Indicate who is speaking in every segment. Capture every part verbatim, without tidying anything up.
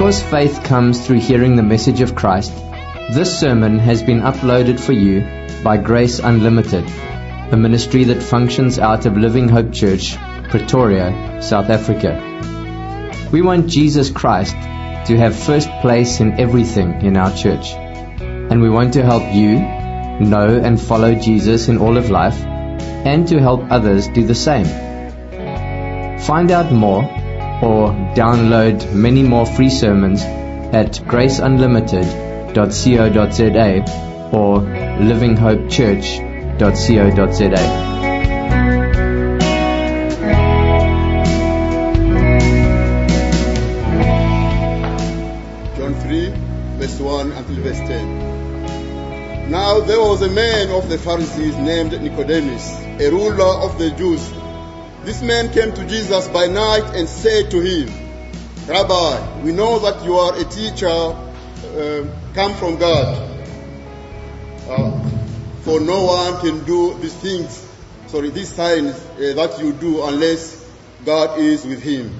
Speaker 1: Because faith comes through hearing the message of Christ, this sermon has been uploaded for you by Grace Unlimited, a ministry that functions out of Living Hope Church, Pretoria, South Africa. We want Jesus Christ to have first place in everything in our church, and we want to help you know and follow Jesus in all of life, and to help others do the same. Find out more or download many more free sermons at grace unlimited dot co dot za or living hope church dot co dot za.
Speaker 2: John three, verse one until verse ten. Now there was a man of the Pharisees named Nicodemus, a ruler of the Jews. This man came to Jesus by night and said to him, Rabbi, we know that you are a teacher uh, come from God. Uh, for no one can do these things, sorry, these signs uh, that you do unless God is with him.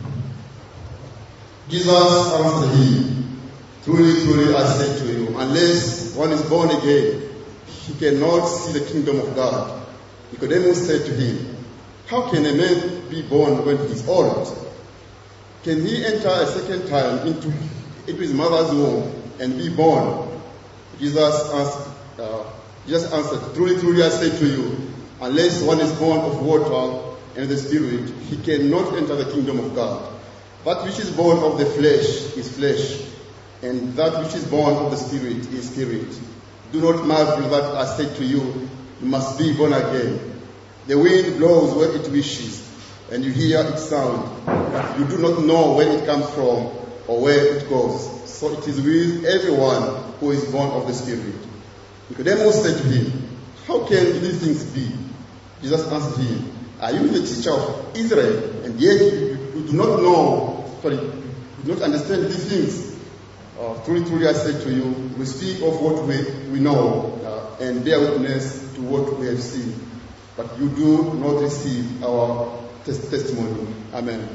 Speaker 2: Jesus answered him, Truly, truly, I say to you, unless one is born again, he cannot see the kingdom of God. Nicodemus said to him, How can a man be born when he is old? Can he enter a second time into, into his mother's womb and be born? Jesus answered, uh, Jesus answered, Truly, truly, I say to you, unless one is born of water and the Spirit, he cannot enter the kingdom of God. That which is born of the flesh is flesh, and that which is born of the Spirit is spirit. Do not marvel that I said to you, you must be born again. The wind blows where it wishes, and you hear its sound, but you do not know where it comes from or where it goes. So it is with everyone who is born of the Spirit. Nicodemus said to him, How can these things be? Jesus answered him, Are you the teacher of Israel, and yet you, you do not know, sorry, you do not understand these things? Uh, truly, truly, I say to you, we speak of what we, we know uh, and bear witness to what we have seen. But you do not receive our tes- testimony. Amen.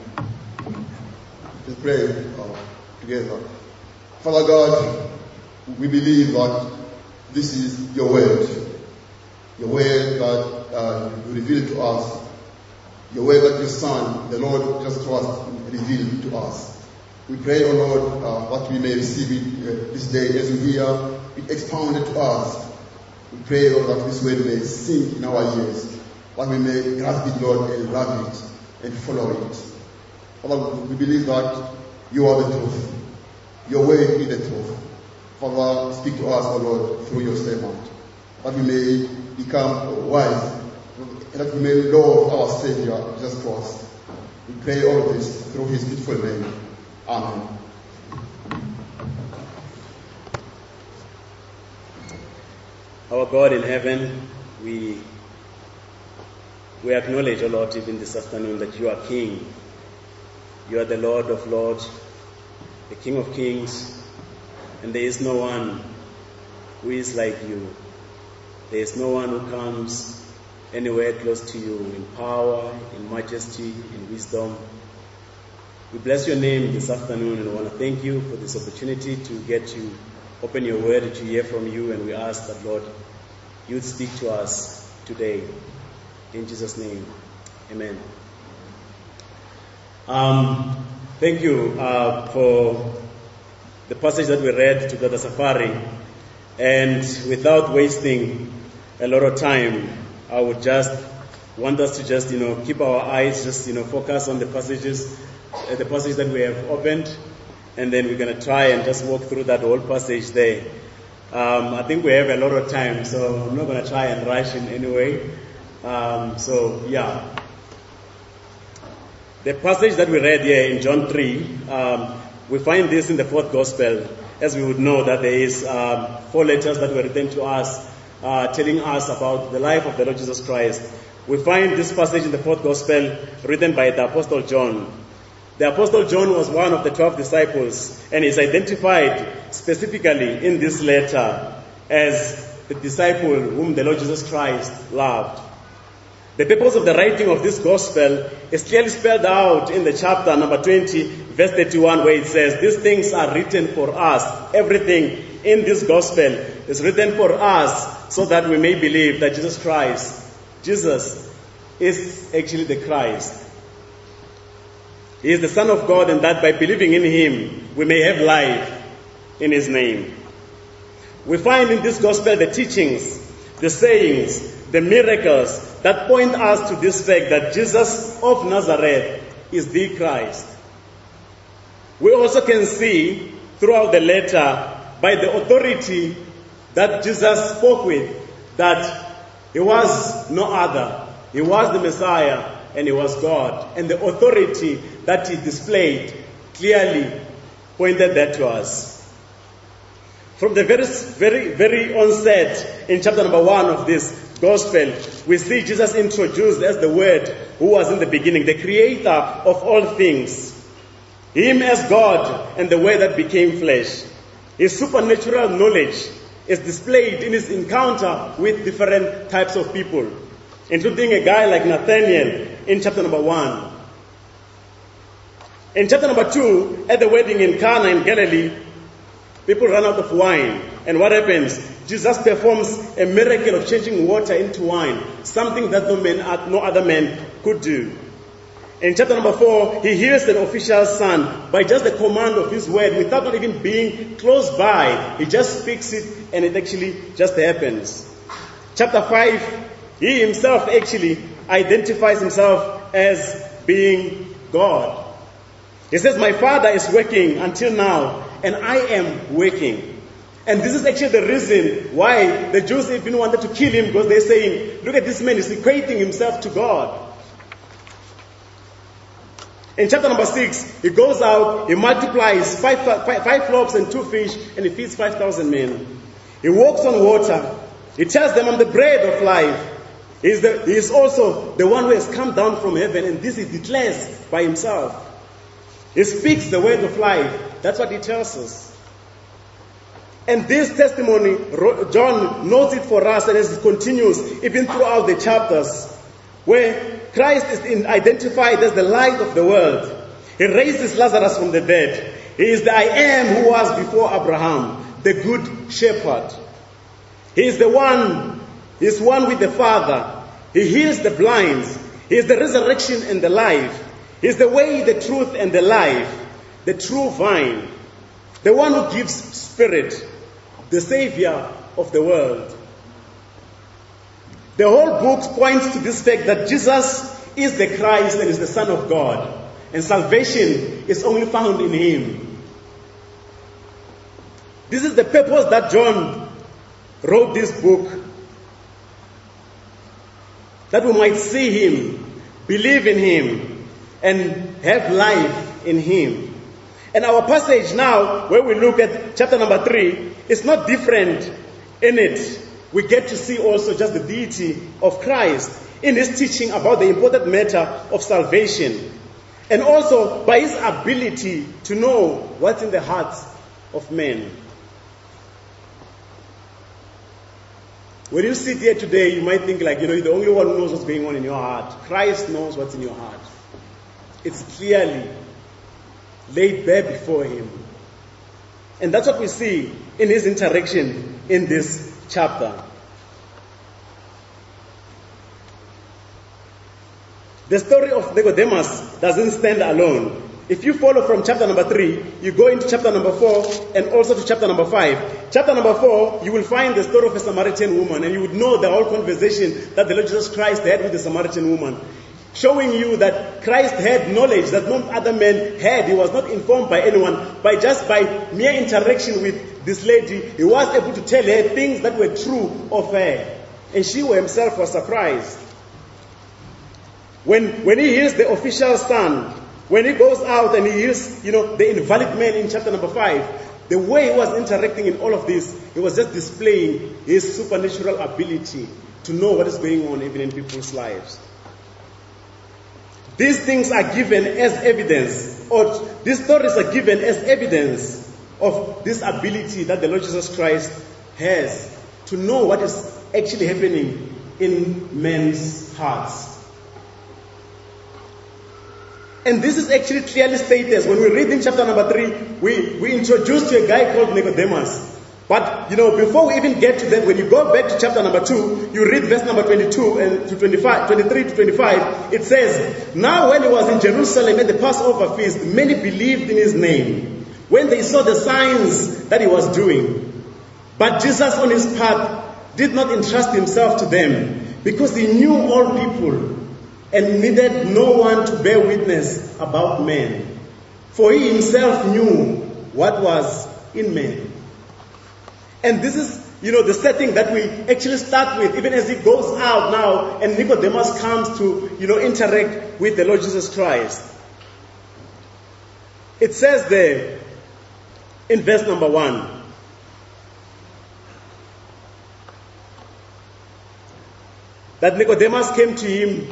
Speaker 2: Let's pray uh, together. Father God, we believe that this is your word. Your word that uh, you revealed to us. Your word that your Son, the Lord Jesus Christ, revealed to us. We pray, O Lord, uh, that we may receive it uh, this day as we hear it expounded to us. We pray, Lord, that this word may sink in our ears, that we may grasp it, Lord, and love it and follow it. Father, we believe that you are the truth. Your word is the truth. Father, speak to us, O Lord, through your servant, that we may become wise, and that we may love our Savior, Jesus Christ. We pray all of this through his beautiful name. Amen.
Speaker 3: Our God in heaven, we we acknowledge, O Lord, even this afternoon that you are King. You are the Lord of Lords, the King of Kings, and there is no one who is like you. There is no one who comes anywhere close to you in power, in majesty, in wisdom. We bless your name this afternoon, and I want to thank you for this opportunity to get to open your word, to hear from you, and we ask that, Lord, you would speak to us today. In Jesus' name, amen. Um, thank you uh, for the passage that we read together, Safari. And without wasting a lot of time, I would just want us to just, you know, keep our eyes just, you know, focus on the passages, uh, the passage that we have opened, and then we're going to try and just walk through that whole passage there. Um, I think we have a lot of time, so I'm not going to try and rush in any way. Um, so, yeah. The passage that we read here in John three, um, we find this in the fourth gospel, as we would know that there is um, four letters that were written to us, uh, telling us about the life of the Lord Jesus Christ. We find this passage in the fourth gospel written by the Apostle John. The Apostle John was one of the twelve disciples, and is identified specifically in this letter as the disciple whom the Lord Jesus Christ loved. The purpose of the writing of this gospel is clearly spelled out in the chapter number twenty, verse thirty-one, where it says, these things are written for us. Everything in this gospel is written for us so that we may believe that Jesus Christ, Jesus is actually the Christ. He is the Son of God, and that by believing in Him, we may have life in His name. We find in this gospel the teachings, the sayings, the miracles that point us to this fact that Jesus of Nazareth is the Christ. We also can see throughout the letter, by the authority that Jesus spoke with, that He was no other. He was the Messiah and He was God. And the authority that He displayed clearly pointed that to us. From the very, very, very onset in chapter number one of this gospel, we see Jesus introduced as the Word who was in the beginning, the creator of all things. Him as God and the Word that became flesh. His supernatural knowledge is displayed in His encounter with different types of people, including a guy like Nathaniel in chapter number one. In chapter number two, at the wedding in Cana in Galilee, people run out of wine. And what happens? Jesus performs a miracle of changing water into wine, something that no man, no other man could do. In chapter number four, He heals an official's son by just the command of His word, without not even being close by. He just speaks it, and it actually just happens. Chapter five, He Himself actually identifies Himself as being God. He says, my Father is working until now, and I am working. And this is actually the reason why the Jews even wanted to kill Him, because they're saying, look at this man, he's equating himself to God. In chapter number six, He goes out, He multiplies five, five, five loaves and two fish, and He feeds five thousand men. He walks on water. He tells them, I'm the bread of life. He is, the, he is also the one who has come down from heaven, and this He declares by Himself. He speaks the word of life. That's what He tells us. And this testimony, John notes it for us, and as it continues, even throughout the chapters, where Christ is identified as the light of the world. He raises Lazarus from the dead. He is the I am who was before Abraham, the good shepherd. He is the one, He is one with the Father. He heals the blind. He is the resurrection and the life. He is the way, the truth, and the life, the true vine, the one who gives spirit, the Savior of the world. The whole book points to this fact that Jesus is the Christ and is the Son of God, and salvation is only found in Him. This is the purpose that John wrote this book, that we might see Him, believe in Him, and have life in Him. And our passage now, where we look at chapter number three, is not different in it. We get to see also just the deity of Christ in His teaching about the important matter of salvation. And also by His ability to know what's in the hearts of men. When you sit here today, you might think like, you know, you're the only one who knows what's going on in your heart. Christ knows what's in your heart. It's clearly laid bare before Him. And that's what we see in His interaction in this chapter. The story of Nicodemus doesn't stand alone. If you follow from chapter number three, you go into chapter number four and also to chapter number five. Chapter number four, you will find the story of a Samaritan woman, and you would know the whole conversation that the Lord Jesus Christ had with the Samaritan woman, showing you that Christ had knowledge that no other man had. He was not informed by anyone. By just by mere interaction with this lady, He was able to tell her things that were true of her. And she herself was surprised. When, when He hears the official son, when He goes out and He hears, you know, the invalid man in chapter number five, the way He was interacting in all of this, He was just displaying His supernatural ability to know what is going on even in people's lives. These things are given as evidence, or these stories are given as evidence of this ability that the Lord Jesus Christ has to know what is actually happening in men's hearts. And this is actually clearly stated. When we read in chapter number three, we, we introduced to a guy called Nicodemus. But, you know, before we even get to that, when you go back to chapter number two, you read verse number twenty-two and to twenty-five, twenty-three to twenty-five, it says, "Now when he was in Jerusalem at the Passover feast, many believed in his name, when they saw the signs that he was doing. But Jesus on his part did not entrust himself to them, because he knew all people and needed no one to bear witness about men. For he himself knew what was in men." And this is, you know, the setting that we actually start with, even as he goes out now and Nicodemus comes to, you know, interact with the Lord Jesus Christ. It says there in verse number one, that Nicodemus came to him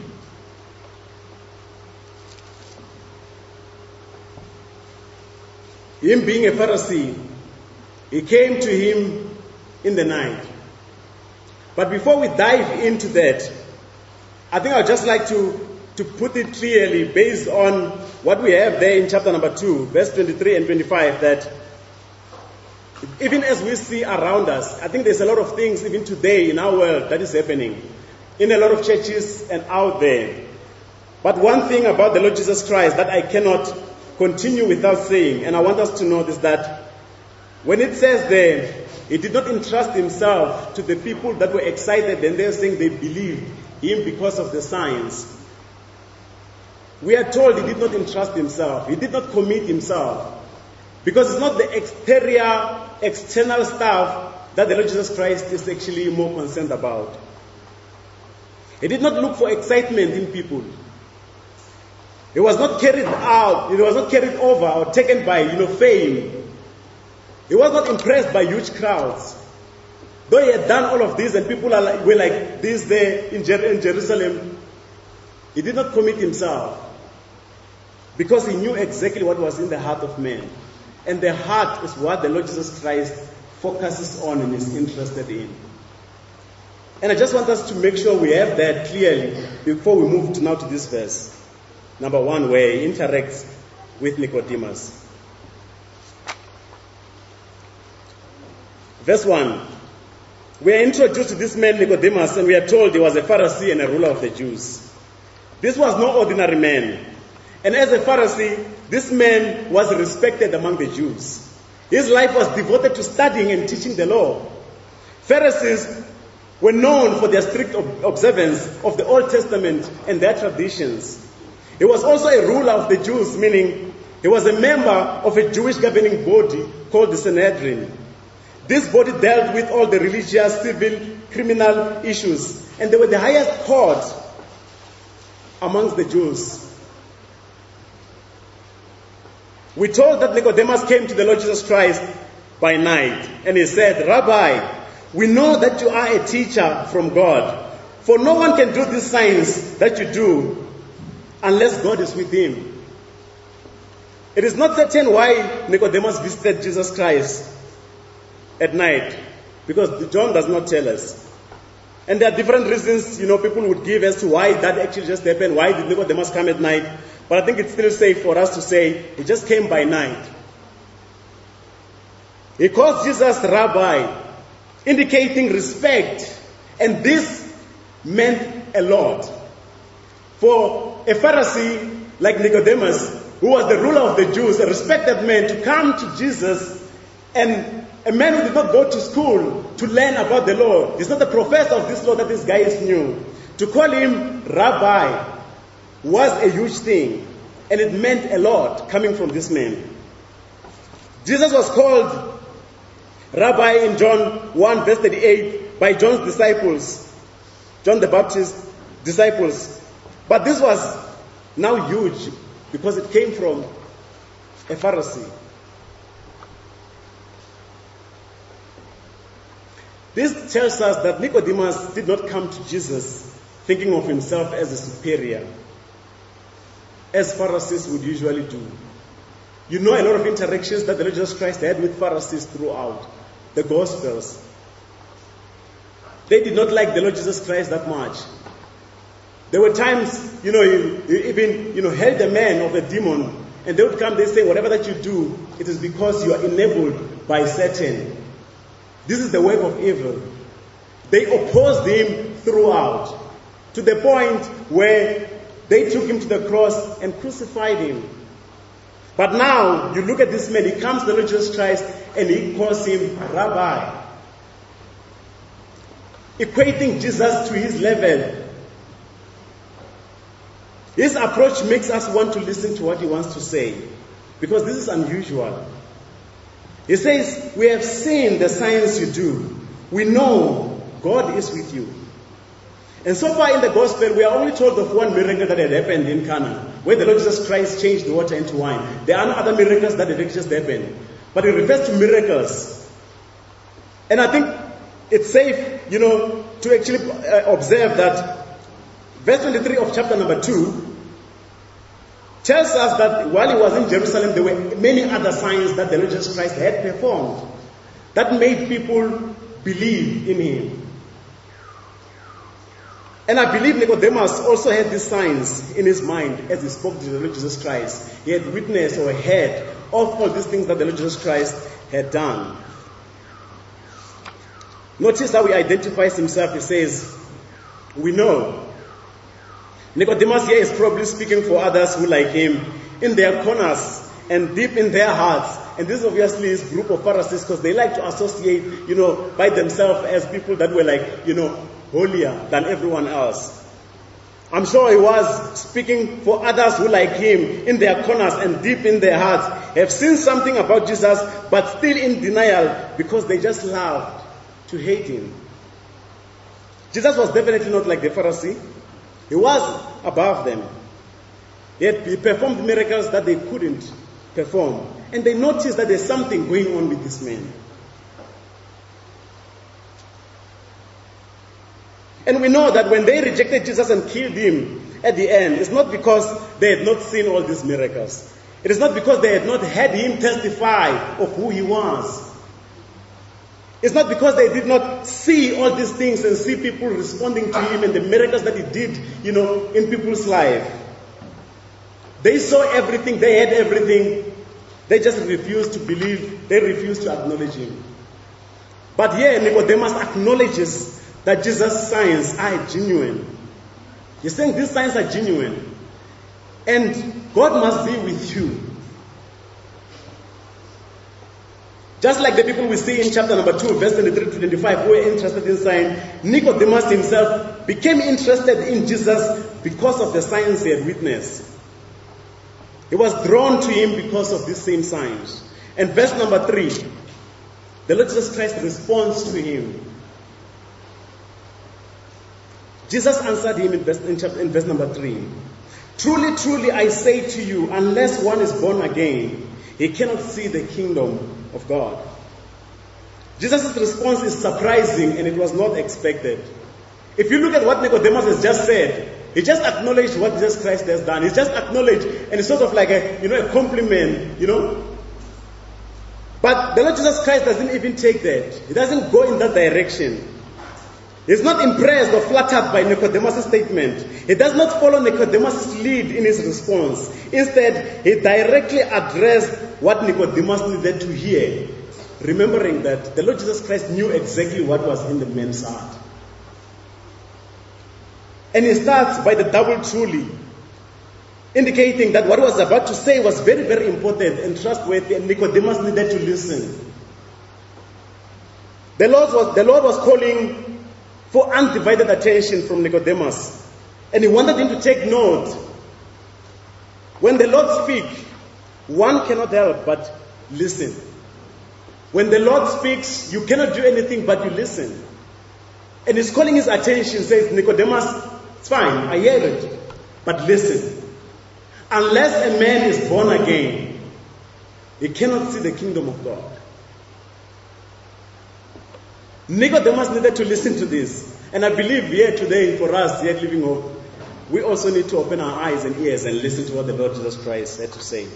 Speaker 3: him being a Pharisee. He came to him in the night. But before we dive into that, I think I'd just like to, to put it clearly based on what we have there in chapter number two, verse twenty-three and twenty-five, that even as we see around us, I think there's a lot of things even today in our world that is happening, in a lot of churches and out there. But one thing about the Lord Jesus Christ that I cannot continue without saying, and I want us to know, is that when it says there, he did not entrust himself to the people that were excited and they're saying they believed him because of the signs. We are told he did not entrust himself. He did not commit himself. Because it's not the exterior, external stuff that the Lord Jesus Christ is actually more concerned about. He did not look for excitement in people. He was not carried out, he was not carried over or taken by, you know, fame. He was not impressed by huge crowds. Though he had done all of this and people are like, were like this there in, Jer- in Jerusalem, he did not commit himself. Because he knew exactly what was in the heart of man. And the heart is what the Lord Jesus Christ focuses on and is interested in. And I just want us to make sure we have that clearly before we move to now to this verse. Number one, where he interacts with Nicodemus. Verse one. We are introduced to this man Nicodemus, and we are told he was a Pharisee and a ruler of the Jews. This was no ordinary man. And as a Pharisee, this man was respected among the Jews. His life was devoted to studying and teaching the law. Pharisees were known for their strict observance of the Old Testament and their traditions. He was also a ruler of the Jews, meaning he was a member of a Jewish governing body called the Sanhedrin. This body dealt with all the religious, civil, criminal issues, and they were the highest court amongst the Jews. We're told that Nicodemus came to the Lord Jesus Christ by night, and he said, "Rabbi, we know that you are a teacher from God, for no one can do these signs that you do unless God is with him." It is not certain why Nicodemus visited Jesus Christ at night, because John does not tell us. And there are different reasons, you know, people would give as to why that actually just happened. Why did Nicodemus come at night? But I think it's still safe for us to say he just came by night. He calls Jesus Rabbi, indicating respect, and this meant a lot. For a Pharisee like Nicodemus, who was the ruler of the Jews, a respected man, to come to Jesus, and a man who did not go to school to learn about the law, he's not a professor of this law that this guy is new, to call him Rabbi was a huge thing, and it meant a lot coming from this man. Jesus was called Rabbi in John one verse thirty-eight by John's disciples, John the Baptist's disciples. But this was now huge because it came from a Pharisee. This tells us that Nicodemus did not come to Jesus thinking of himself as a superior, as Pharisees would usually do. You know a lot of interactions that the Lord Jesus Christ had with Pharisees throughout the Gospels. They did not like the Lord Jesus Christ that much. There were times, you know, you, you even, you know, held a man of a demon, and they would come, they say, whatever that you do, it is because you are enabled by Satan. This is the work of evil. They opposed him throughout, to the point where they took him to the cross and crucified him. But now, you look at this man, he comes to the Lord Jesus Christ, and he calls him Rabbi, equating Jesus to his level. His approach makes us want to listen to what he wants to say, because this is unusual. He says, we have seen the signs you do. We know God is with you. And so far in the gospel, we are only told of one miracle that had happened in Cana, where the Lord Jesus Christ changed the water into wine. There are no other miracles that have just happened. But it refers to miracles. And I think it's safe, you know, to actually uh, observe that verse twenty-three of chapter number two tells us that while he was in Jerusalem, there were many other signs that the Lord Jesus Christ had performed that made people believe in him. And I believe Nicodemus also had these signs in his mind as he spoke to the Lord Jesus Christ. He had witnessed or heard of all these things that the Lord Jesus Christ had done. Notice how he identifies himself. He says, we know. Nicodemus here is probably speaking for others who, like him, in their corners and deep in their hearts. And this obviously is a group of Pharisees, because they like to associate, you know, by themselves as people that were like, you know, holier than everyone else. I'm sure he was speaking for others who, like him, in their corners and deep in their hearts, have seen something about Jesus, but still in denial because they just loved to hate him. Jesus was definitely not like the Pharisee. He was above them. Yet he performed miracles that they couldn't perform. And they noticed that there's something going on with this man. And we know that when they rejected Jesus and killed him at the end, it's not because they had not seen all these miracles. It is not because they had not heard him testify of who he was. It's not because they did not see all these things and see people responding to him and the miracles that he did, you know, in people's life. They saw everything, they had everything. They just refused to believe, they refused to acknowledge him. But here Nicodemus acknowledges that Jesus' signs are genuine. He's saying these signs are genuine. And God must be with you. Just like the people we see in chapter number two, verse twenty-three to twenty-five, who were interested in signs, Nicodemus himself became interested in Jesus because of the signs he had witnessed. He was drawn to him because of these same signs. And verse number three, the Lord Jesus Christ responds to him. Jesus answered him in verse, in, chapter, in verse number three. Truly, truly, I say to you, unless one is born again, he cannot see the kingdom of God. Jesus' response is surprising, and it was not expected. If you look at what Nicodemus has just said, he just acknowledged what Jesus Christ has done. He's just acknowledged, and it's sort of like a, you know, a compliment, you know. But the Lord Jesus Christ doesn't even take that. He doesn't go in that direction. He's not impressed or flattered by Nicodemus' statement. He does not follow Nicodemus' lead in his response. Instead, he directly addressed what Nicodemus needed to hear, remembering that the Lord Jesus Christ knew exactly what was in the man's heart. And he starts by the double truly, indicating that what he was about to say was very, very important and trustworthy, and Nicodemus needed to listen. The Lord was, the Lord was calling for undivided attention from Nicodemus. And he wanted him to take note. When the Lord speaks, one cannot help but listen. When the Lord speaks, you cannot do anything but you listen. And he's calling his attention, says, Nicodemus, it's fine, I hear it, but listen. Unless a man is born again, he cannot see the kingdom of God. Nicodemus needed to listen to this. And I believe here today, for us here at Living Hope, we also need to open our eyes and ears and listen to what the Lord Jesus Christ had to say.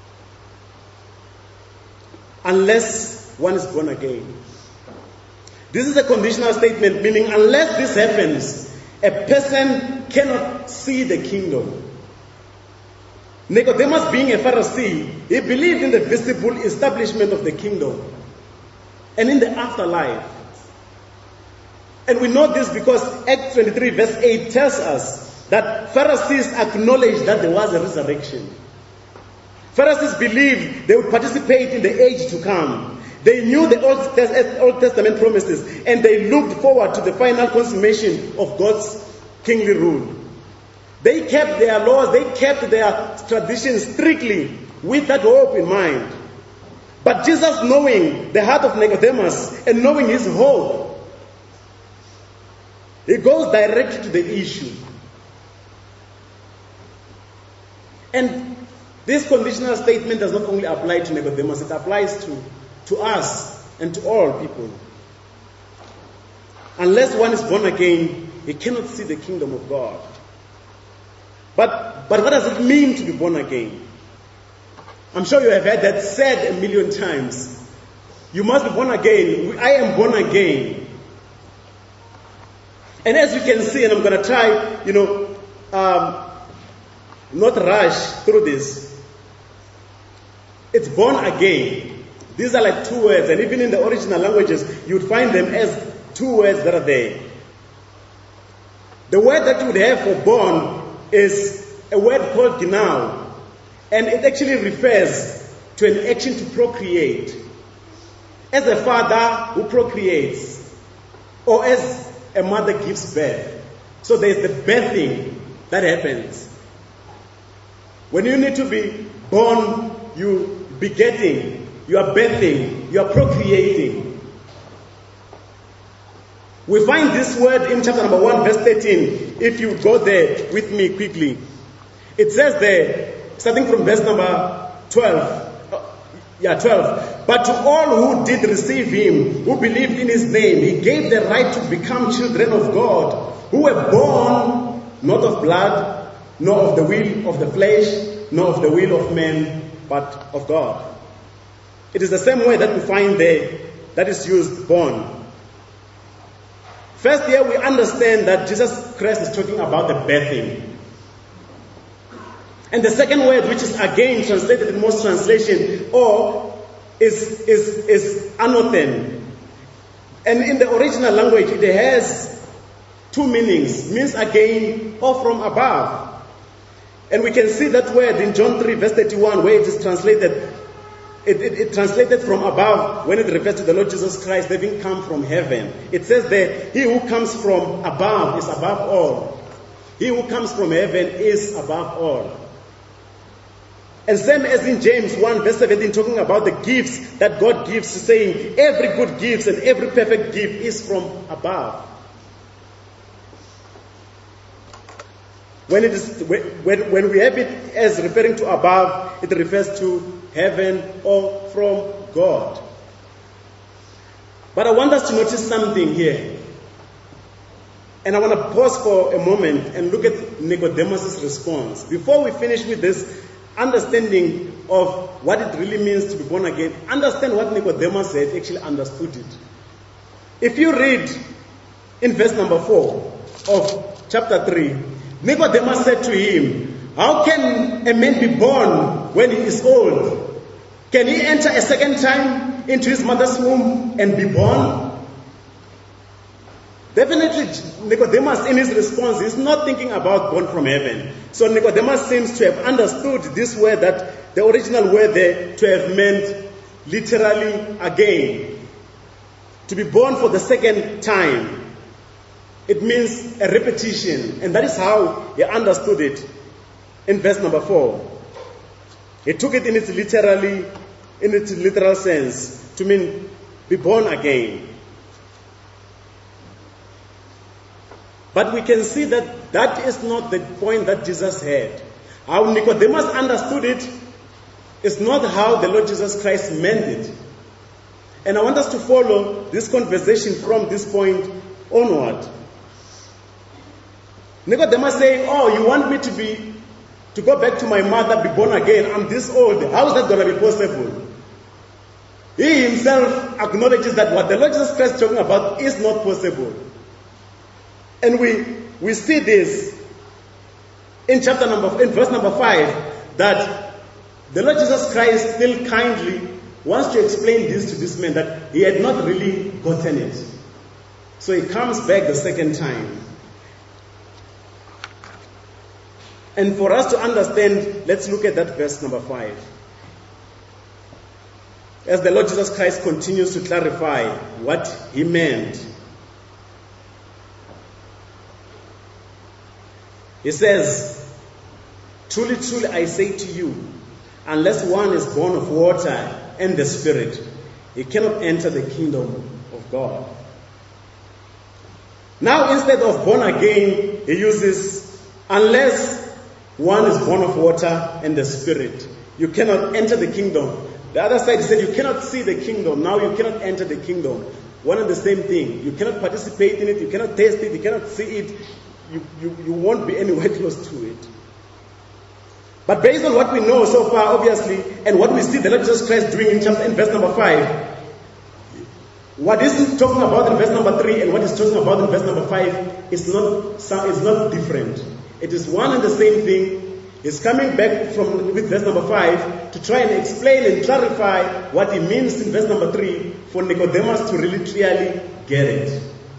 Speaker 3: Unless one is born again. This is a conditional statement, meaning unless this happens, a person cannot see the kingdom. Nicodemus, being a Pharisee, he believed in the visible establishment of the kingdom and in the afterlife. And we know this because Acts twenty-three verse eight tells us that Pharisees acknowledged that there was a resurrection. Pharisees believed they would participate in the age to come. They knew the Old Testament promises, and they looked forward to the final consummation of God's kingly rule. They kept their laws, they kept their traditions strictly with that hope in mind. But Jesus, knowing the heart of Nicodemus and knowing his hope, he goes direct to the issue. And this conditional statement does not only apply to Nicodemus, it applies to, to us and to all people. Unless one is born again, he cannot see the kingdom of God. But, but what does it mean to be born again? I'm sure you have heard that said a million times. You must be born again. I am born again. And as you can see, and I'm going to try, you know, um, not rush through this. It's born again. These are like two words, and even in the original languages, you would find them as two words that are there. The word that you would have for born is a word called ginau, and it actually refers to an action to procreate. As a father who procreates, or as a mother gives birth. So there's the birthing that happens. When you need to be born, you begetting, you are birthing, you are procreating. We find this word in chapter number one, verse thirteen. If you go there with me quickly. It says there, starting from verse number twelve. Yeah, twelve. But to all who did receive him, who believed in his name, he gave the right to become children of God, who were born not of blood, nor of the will of the flesh, nor of the will of man, but of God. It is the same word that we find there that is used, born. First, here we understand that Jesus Christ is talking about the birthing. And the second word, which is again translated in most translation, or is, is, is anothen. And in the original language, it has two meanings. It means again or from above. And we can see that word in John three, verse thirty-one, where it is translated. It, it, it translated from above when it refers to the Lord Jesus Christ having come from heaven. It says that he who comes from above is above all. He who comes from heaven is above all. And same as in James one, verse seventeen, talking about the gifts that God gives, saying every good gift and every perfect gift is from above. When it is when, when we have it as referring to above, it refers to heaven or from God. But I want us to notice something here. And I want to pause for a moment and look at Nicodemus' response. Before we finish with this understanding of what it really means to be born again, understand what Nicodemus had actually understood it. If you read in verse number four of chapter three, Nicodemus said to him, how can a man be born when he is old? Can he enter a second time into his mother's womb and be born? Definitely, Nicodemus in his response is not thinking about born from heaven. So Nicodemus seems to have understood this word, that the original word there, to have meant literally again. To be born for the second time. It means a repetition. And that is how he understood it in verse number four. He took it in its literally, in its literal sense, to mean be born again. But we can see that that is not the point that Jesus had. How Nicodemus understood it is not how the Lord Jesus Christ meant it. And I want us to follow this conversation from this point onward. Nicodemus saying, oh, you want me to be, to go back to my mother, be born again? I'm this old. How is that going to be possible? He himself acknowledges that what the Lord Jesus Christ is talking about is not possible. And we we see this in chapter number in verse number five, that the Lord Jesus Christ still kindly wants to explain this to this man, that he had not really gotten it. So he comes back the second time. And for us to understand, let's look at that verse number five. As the Lord Jesus Christ continues to clarify what he meant, he says, "Truly, truly, I say to you, unless one is born of water and the Spirit, he cannot enter the kingdom of God." Now, instead of born again, he uses, unless one is born of water and the Spirit, you cannot enter the kingdom. The other side said you cannot see the kingdom. Now you cannot enter the kingdom. One and the same thing. You cannot participate in it. You cannot taste it. You cannot see it. You, you, you won't be anywhere close to it. But based on what we know so far, obviously, and what we see the Lord Jesus Christ doing in chapter in verse number five, what he's talking about in verse number three and what he's talking about in verse number five is not is not different. It is one and the same thing. He's coming back from with verse number five to try and explain and clarify what he means in verse number three for Nicodemus to really clearly get it.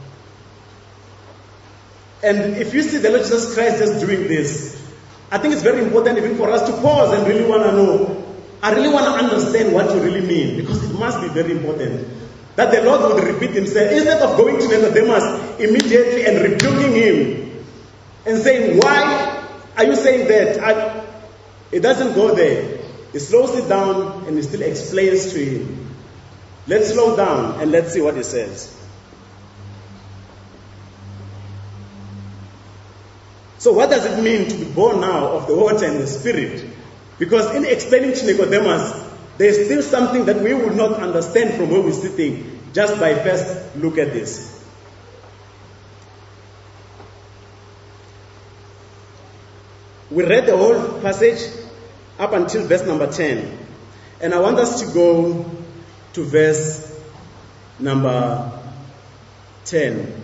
Speaker 3: And if you see the Lord Jesus Christ just doing this, I think it's very important even for us to pause and really want to know. I really want to understand what you really mean, because it must be very important that the Lord would repeat himself instead of going to Nicodemus immediately and rebuking him and saying, "Why are you saying that?" I, it doesn't go there. He slows it down and he still explains to him. Let's slow down and let's see what he says. So what does it mean to be born now of the water and the Spirit? Because in explaining to Nicodemus, there is still something that we would not understand from where we're sitting just by first look at this. We read the whole passage up until verse number ten. And I want us to go to verse number ten.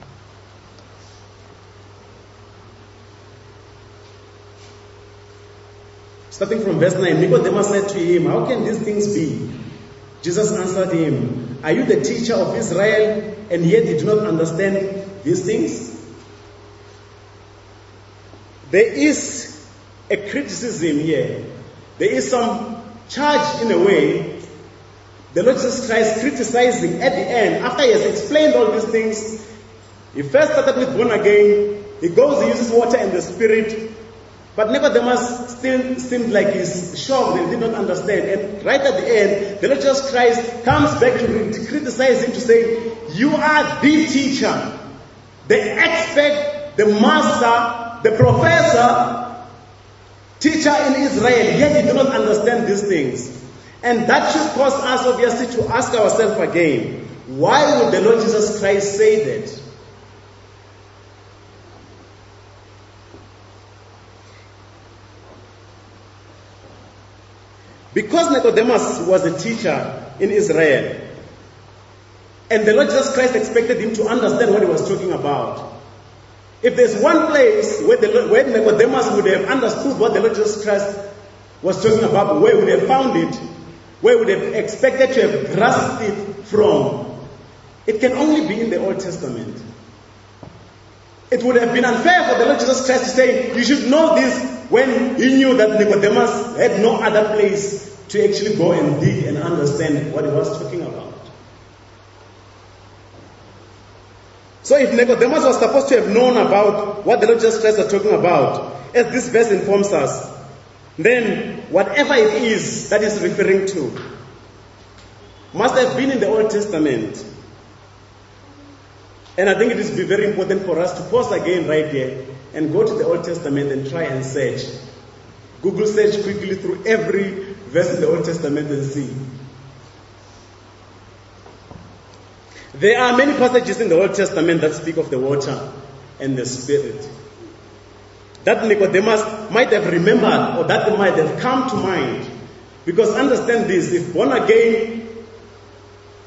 Speaker 3: Starting from verse nine, Nicodemus said to him, "How can these things be?" Jesus answered him, "Are you the teacher of Israel, and yet you do not understand these things?" There is a criticism here. There is some charge in a way. The Lord Jesus Christ criticizing at the end, after he has explained all these things. He first started with born again. He goes, he uses water and the Spirit. But Nicodemus still seemed like he's shocked and did not understand. And right at the end, the Lord Jesus Christ comes back to criticize him, to say, "You are the teacher, the expert, the master, the professor, teacher in Israel, yet you do not understand these things." And that should cause us, obviously, to ask ourselves again, why would the Lord Jesus Christ say that? Because Nicodemus was a teacher in Israel, and the Lord Jesus Christ expected him to understand what he was talking about. If there's one place where, the, where Nicodemus would have understood what the Lord Jesus Christ was talking about, where would have found it, where would have expected to have grasped it from, it can only be in the Old Testament. It would have been unfair for the Lord Jesus Christ to say, "You should know this," when he knew that Nicodemus had no other place to actually go and dig and understand what he was talking about. So if Nicodemus was supposed to have known about what the Lord Jesus Christ was talking about, as this verse informs us, then whatever it is that is referring to must have been in the Old Testament. And I think it is very important for us to pause again right here and go to the Old Testament and try and search. Google search quickly through every verse in the Old Testament and see. There are many passages in the Old Testament that speak of the water and the Spirit, that Nicodemus might have remembered, or that might have come to mind. Because understand this, if born again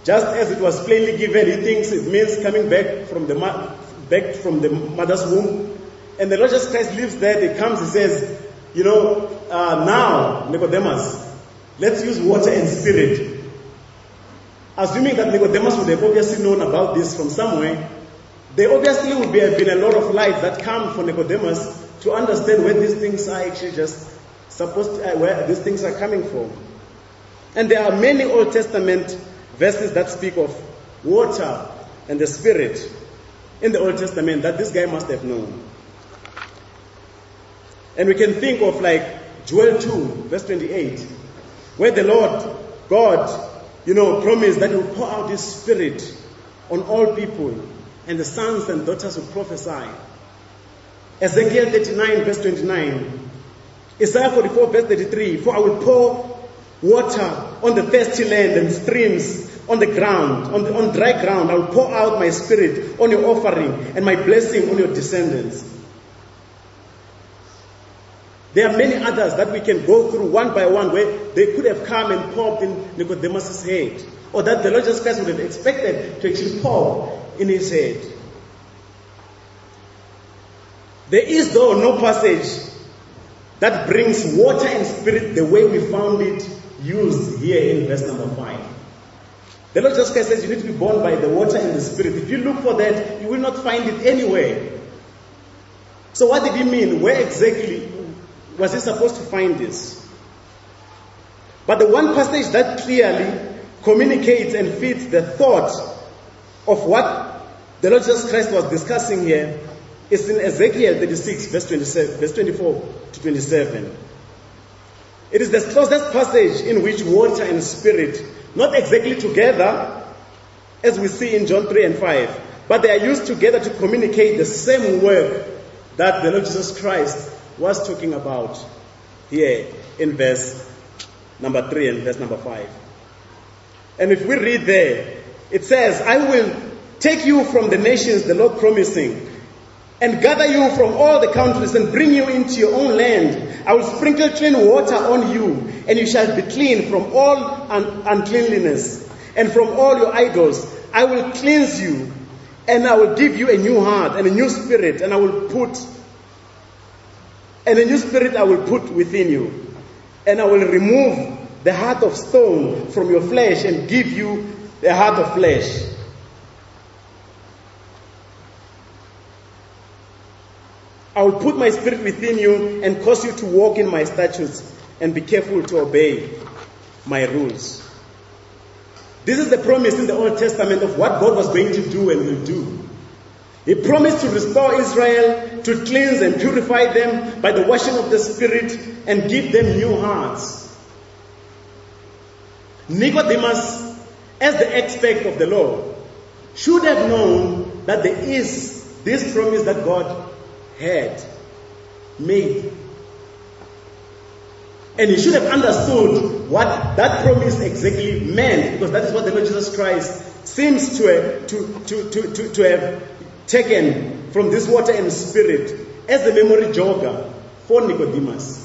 Speaker 3: just as it was plainly given, he thinks it means coming back from the ma- back from the mother's womb. And the Lord Jesus Christ lives there. He comes, he says, you know, uh, now, Nicodemus, let's use water and spirit. Assuming that Nicodemus would have obviously known about this from somewhere, there obviously would be, have been a lot of light that come for Nicodemus to understand where these things are actually just supposed to, uh, where these things are coming from. And there are many Old Testament verses that speak of water and the Spirit in the Old Testament that this guy must have known. And we can think of like Joel two, verse twenty-eight, where the Lord God, you know, promised that He will pour out His Spirit on all people, and the sons and daughters will prophesy. Ezekiel thirty-nine, verse twenty-nine. Isaiah forty-four, verse thirty-three. For I will pour water on the thirsty land and streams on the ground, on, the, on dry ground. I will pour out my Spirit on your offering and my blessing on your descendants. There are many others that we can go through one by one where they could have come and popped in Nicodemus' head, or that the Lord Jesus Christ would have expected to actually pop in his head. There is, though, no passage that brings water and spirit the way we found it used here in verse number five. The Lord Jesus Christ says you need to be born by the water and the Spirit. If you look for that, you will not find it anywhere. So what did he mean? Where exactly was he supposed to find this? But the one passage that clearly communicates and fits the thought of what the Lord Jesus Christ was discussing here is in Ezekiel thirty-six, verse twenty-seven, verse twenty-four to twenty-seven. It is the closest passage in which water and spirit, not exactly together, as we see in John three and five, but they are used together to communicate the same work that the Lord Jesus Christ was talking about here in verse number three and verse number five. And if we read there, it says, I will take you from the nations, the Lord promising, and gather you from all the countries and bring you into your own land. I will sprinkle clean water on you, and you shall be clean from all un- uncleanliness and from all your idols. I will cleanse you, and I will give you a new heart and a new spirit, and I will put and a new spirit I will put within you, and I will remove the heart of stone from your flesh and give you the heart of flesh. I will put my spirit within you and cause you to walk in my statutes and be careful to obey my rules. This is the promise in the Old Testament of what God was going to do and will do. He promised to restore Israel, to cleanse and purify them by the washing of the Spirit and give them new hearts. Nicodemus, as the expert of the law, should have known that there is this promise that God had made. And he should have understood what that promise exactly meant, because that is what the Lord Jesus Christ seems to have, to, to, to, to, to have taken from this water and spirit as the memory jogger for Nicodemus.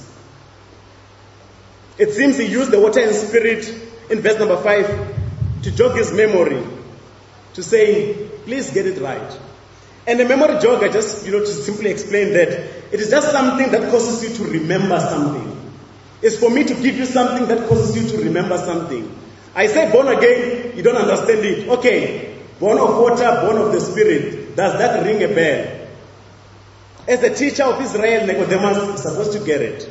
Speaker 3: It seems he used the water and spirit in verse number five to jog his memory, to say, please get it right. And the memory jogger, just, you know, to simply explain that, it is just something that causes you to remember something. It's for me to give you something that causes you to remember something. I say born again, you don't understand it. Okay, born of water, born of the Spirit. Does that ring a bell? As a teacher of Israel, Nicodemus is supposed to get it.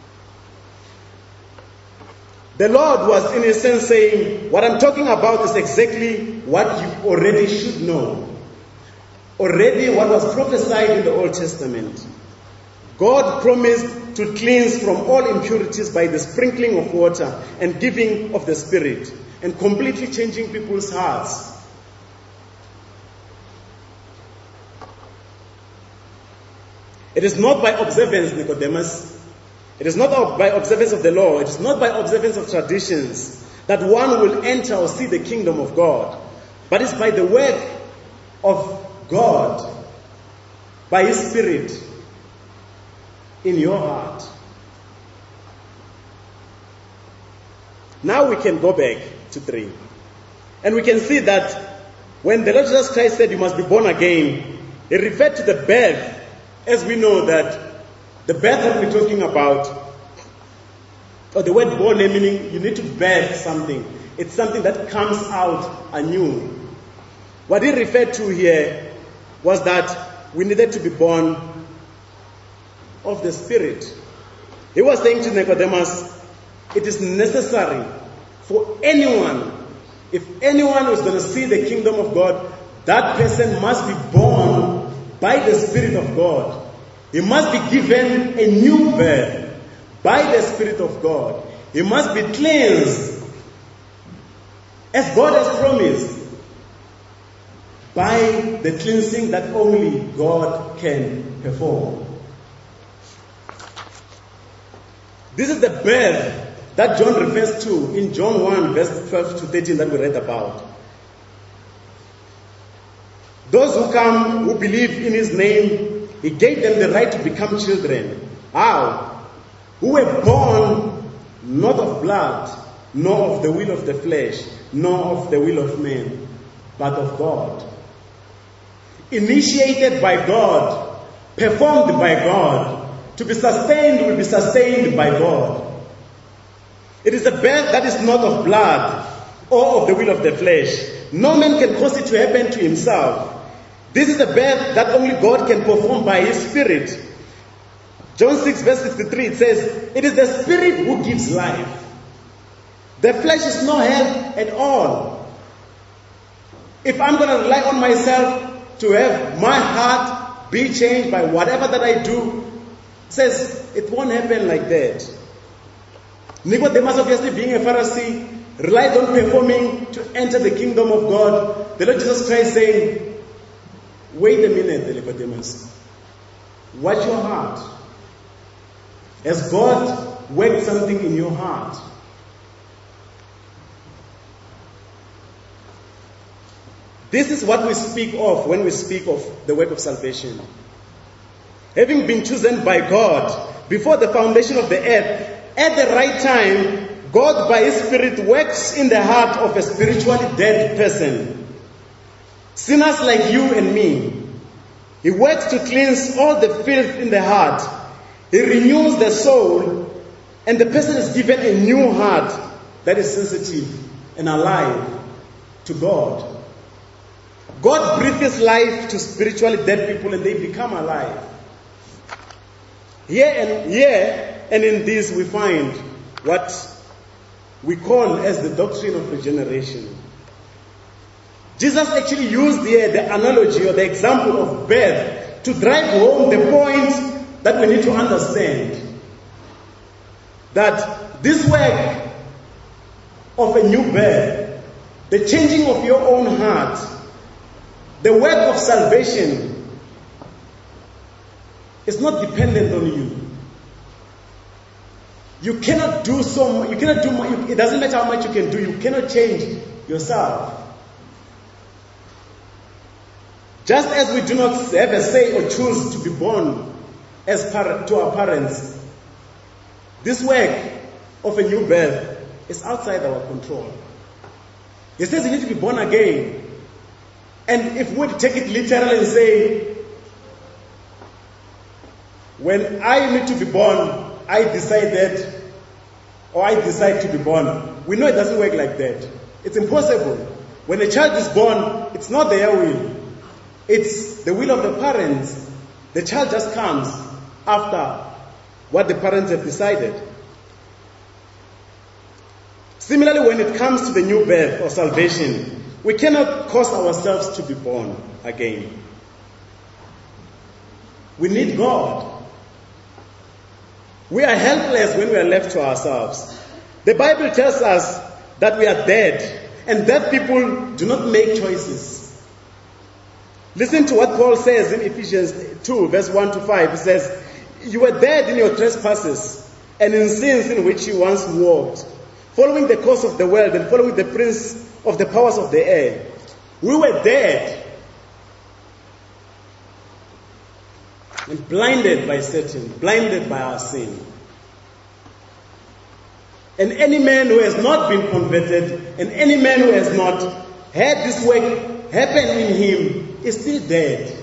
Speaker 3: The Lord was in a sense saying, what I'm talking about is exactly what you already should know. Already what was prophesied in the Old Testament. God promised to cleanse from all impurities by the sprinkling of water and giving of the Spirit, and completely changing people's hearts. It is not by observance, Nicodemus. It is not by observance of the law. It is not by observance of traditions that one will enter or see the kingdom of God. But it's by the work of God, by His Spirit, in your heart. Now we can go back to three. And we can see that when the Lord Jesus Christ said you must be born again, He referred to the birth, as we know that the birth that we're talking about, or the word born meaning you need to birth something. It's something that comes out anew. What He referred to here was that we needed to be born of the Spirit. He was saying to Nicodemus, it is necessary for anyone, if anyone is going to see the kingdom of God, that person must be born by the Spirit of God. He must be given a new birth by the Spirit of God. He must be cleansed, as God has promised, by the cleansing that only God can perform. This is the birth that John refers to in John one, verse twelve to thirteen that we read about. Those who come, who believe in His name, He gave them the right to become children. How? Who were born not of blood, nor of the will of the flesh, nor of the will of man, but of God. Initiated by God, performed by God, to be sustained will be sustained by God. It is a birth that is not of blood or of the will of the flesh. No man can cause it to happen to himself. This is a birth that only God can perform by His Spirit. John six verse sixty-three, it says, it is the Spirit who gives life. The flesh is no help at all. If I'm going to rely on myself to have my heart be changed by whatever that I do, it says it won't happen like that. Nicodemus, obviously being a Pharisee, relied on performing to enter the kingdom of God. The Lord Jesus Christ saying, wait a minute, Nicodemus. Watch your heart. Has God worked something in your heart? This is what we speak of when we speak of the work of salvation. Having been chosen by God before the foundation of the earth, at the right time, God by His Spirit works in the heart of a spiritually dead person. Sinners like you and me. He works to cleanse all the filth in the heart. He renews the soul, and the person is given a new heart that is sensitive and alive to God. God breathes life to spiritually dead people and they become alive. Here and here and in this we find what we call as the doctrine of regeneration. Jesus actually used here the analogy or the example of birth to drive home the point that we need to understand. That this work of a new birth, the changing of your own heart, the work of salvation is not dependent on you. You cannot do so much. You cannot do much. It doesn't matter how much you can do. You cannot change yourself. Just as we do not have a say or choose to be born as par- to our parents, this work of a new birth is outside our control. He says you need to be born again. And if we take it literally and say, when I need to be born, I decided, or I decide to be born. We know it doesn't work like that. It's impossible. When a child is born, it's not their will. It's the will of the parents. The child just comes after what the parents have decided. Similarly, when it comes to the new birth or salvation, we cannot cause ourselves to be born again. We need God. We are helpless when we are left to ourselves. The Bible tells us that we are dead, and dead people do not make choices. Listen to what Paul says in Ephesians two, verse one to five. He says, you were dead in your trespasses and in sins in which you once walked, following the course of the world and following the prince of the powers of the air. We were dead and blinded by Satan, blinded by our sin. And any man who has not been converted, and any man who has not had this work happen in him, is still dead.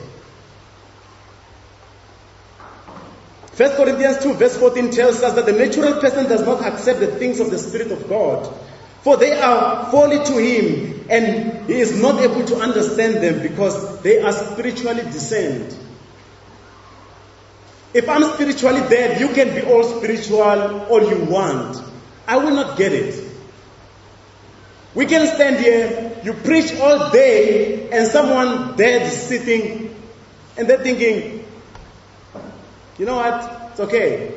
Speaker 3: First Corinthians two verse fourteen tells us that the natural person does not accept the things of the Spirit of God, for they are folly to him, and he is not able to understand them because they are spiritually discerned. If I'm spiritually dead, you can be all spiritual all you want. I will not get it. We can stand here, you preach all day, and someone dead is sitting, and they're thinking, you know what? It's okay.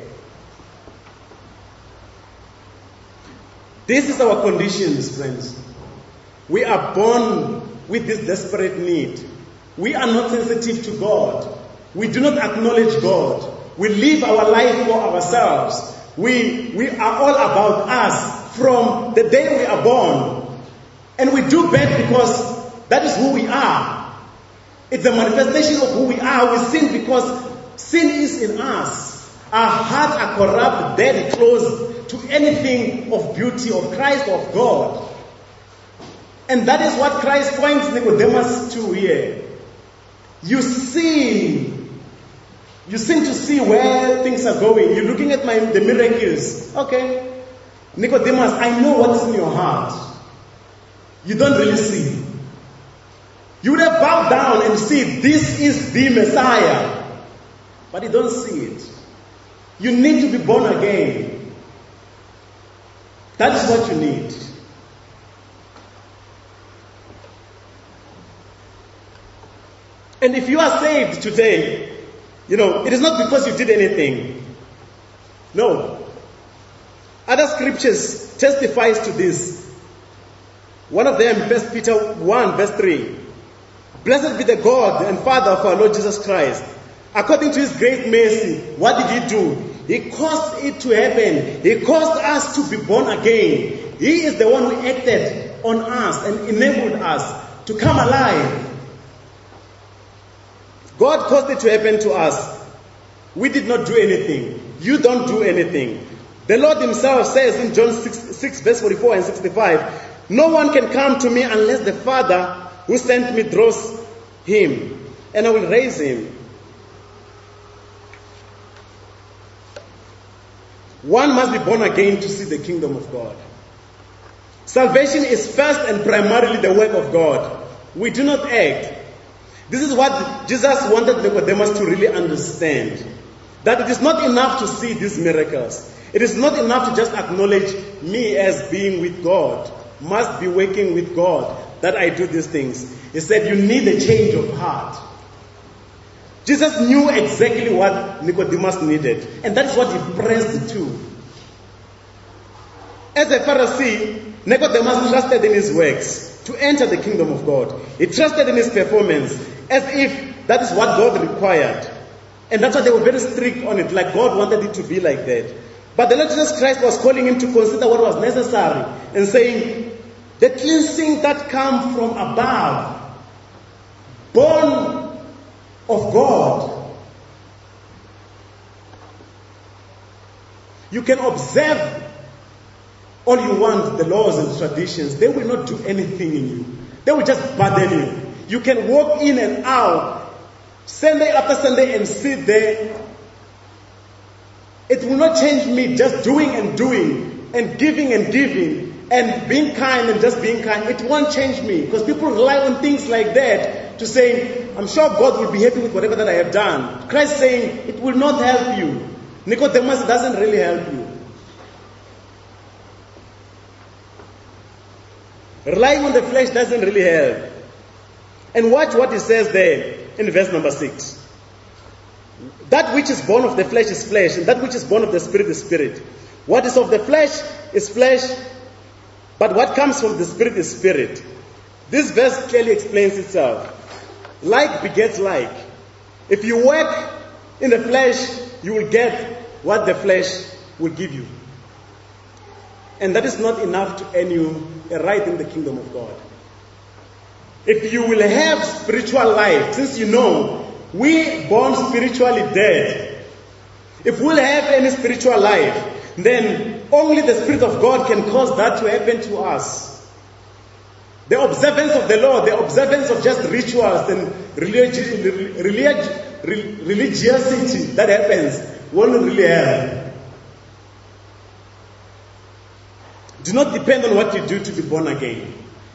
Speaker 3: This is our conditions, friends. We are born with this desperate need. We are not sensitive to God. We do not acknowledge God. We live our life for ourselves. We, we are all about us from the day we are born. And we do bad because that is who we are. It's a manifestation of who we are. We sin because sin is in us. Our hearts are corrupt, dead, closed to anything of beauty, of Christ, of God. And that is what Christ points Nicodemus to here. You sin. You seem to see where things are going. You're looking at my, the miracles. Okay. Nicodemus, I know what's in your heart. You don't really see. You would have bowed down and see this is the Messiah. But you don't see it. You need to be born again. That is what you need. And if you are saved today, you know, it is not because you did anything. No. Other scriptures testifies to this. One of them, First Peter one, verse three. Blessed be the God and Father of our Lord Jesus Christ. According to his great mercy, what did he do? He caused it to happen. He caused us to be born again. He is the one who acted on us and enabled us to come alive. God caused it to happen to us. We did not do anything. You don't do anything. The Lord himself says in John six, six verse forty-four and sixty-five, no one can come to me unless the Father who sent me draws him, and I will raise him. One must be born again to see the kingdom of God. Salvation is first and primarily the work of God. We do not act. This is what Jesus wanted Nicodemus to really understand. That it is not enough to see these miracles. It is not enough to just acknowledge me as being with God. Must be working with God that I do these things. He said you need a change of heart. Jesus knew exactly what Nicodemus needed. And that's what he pressed to. As a Pharisee, Nicodemus trusted in his works to enter the kingdom of God. He trusted in his performance as if that is what God required. And that's why they were very strict on it, like God wanted it to be like that. But the Lord Jesus Christ was calling him to consider what was necessary and saying, the cleansing that comes from above, born of God. You can observe all you want, the laws and traditions. They will not do anything in you. They will just burden you. You can walk in and out, Sunday after Sunday, and sit there. It will not change me just doing and doing and giving and giving and being kind and just being kind. It won't change me because people rely on things like that to say, I'm sure God will be happy with whatever that I have done. Christ saying, it will not help you. Nicodemus doesn't really help you. Relying on the flesh doesn't really help. And watch what he says there in verse number six. That which is born of the flesh is flesh, and that which is born of the spirit is spirit. What is of the flesh is flesh, but what comes from the spirit is spirit. This verse clearly explains itself. Like begets like. If you work in the flesh, you will get what the flesh will give you. And that is not enough to earn you a right in the kingdom of God. If you will have spiritual life, since you know, we born spiritually dead. If we'll have any spiritual life, then only the Spirit of God can cause that to happen to us. The observance of the law, the observance of just rituals and religi- religi- religiosity that happens won't really help. Do not depend on what you do to be born again.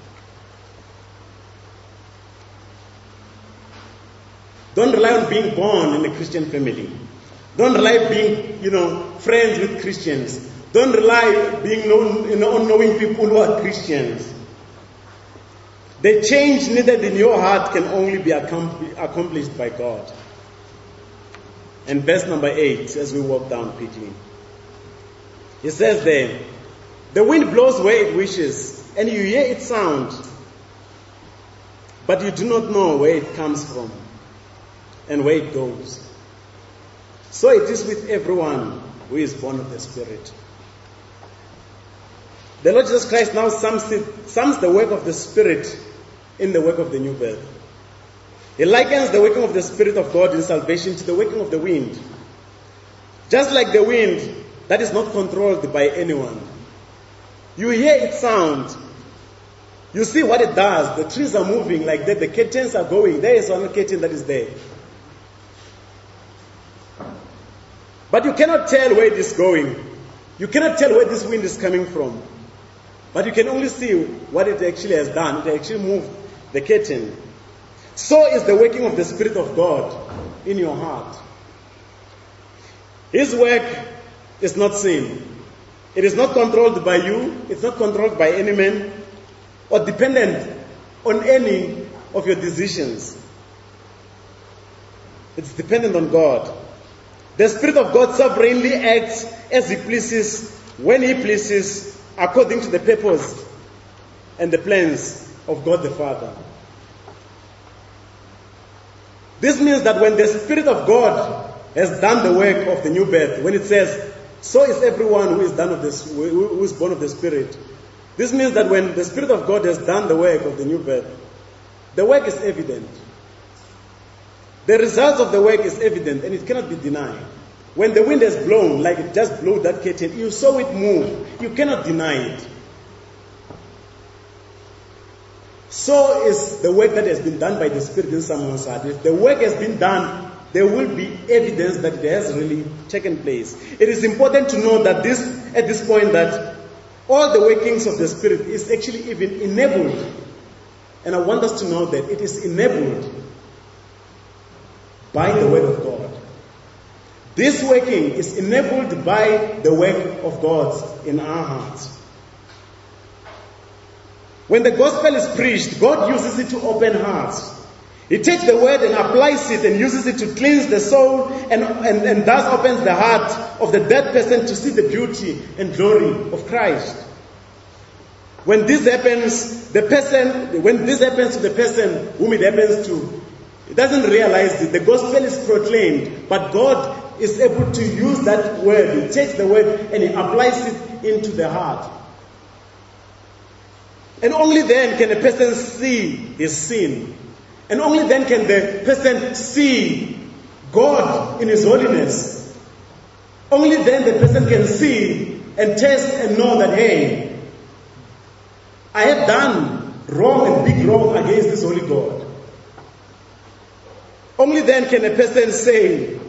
Speaker 3: Don't rely on being born in a Christian family. Don't rely on being, you know, friends with Christians. Don't rely on being known, you know, on knowing people who are Christians. The change needed in your heart can only be accomplished by God. And verse number eight, as we walk down quickly. It says there, the wind blows where it wishes, and you hear its sound, but you do not know where it comes from and where it goes. So it is with everyone who is born of the Spirit. The Lord Jesus Christ now sums, it, sums the work of the Spirit in the work of the new birth. He likens the working of the Spirit of God in salvation to the working of the wind. Just like the wind that is not controlled by anyone. You hear its sound. You see what it does. The trees are moving like that. The curtains are going. There is one curtain that is there. But you cannot tell where it is going. You cannot tell where this wind is coming from. But you can only see what it actually has done. It actually moved the curtain. So is the working of the Spirit of God in your heart. His work is not seen. It is not controlled by you. It's not controlled by any man or dependent on any of your decisions. It's dependent on God. The Spirit of God sovereignly acts as He pleases, when He pleases, according to the purpose and the plans of God the Father. This means that when the Spirit of God has done the work of the new birth, when it says, so is everyone who is done of this, who is born of the Spirit. This means that when the Spirit of God has done the work of the new birth, the work is evident. The results of the work is evident and it cannot be denied. When the wind has blown, like it just blew that curtain, you saw it move. You cannot deny it. So is the work that has been done by the Spirit in someone's heart. If the work has been done, there will be evidence that it has really taken place. It is important to know that this, at this point, that all the workings of the Spirit is actually even enabled. And I want us to know that it is enabled by the Word of God. This working is enabled by the work of God in our hearts. When the gospel is preached, God uses it to open hearts. He takes the word and applies it and uses it to cleanse the soul and, and, and thus opens the heart of the dead person to see the beauty and glory of Christ. When this happens, the person, when this happens to the person whom it happens to, it doesn't realize it. The gospel is proclaimed, but God is able to use that word. He takes the word and He applies it into the heart. And only then can a person see his sin. And only then can the person see God in His holiness. Only then the person can see and taste and know that, hey, I have done wrong and big wrong against this holy God. Only then can a person say,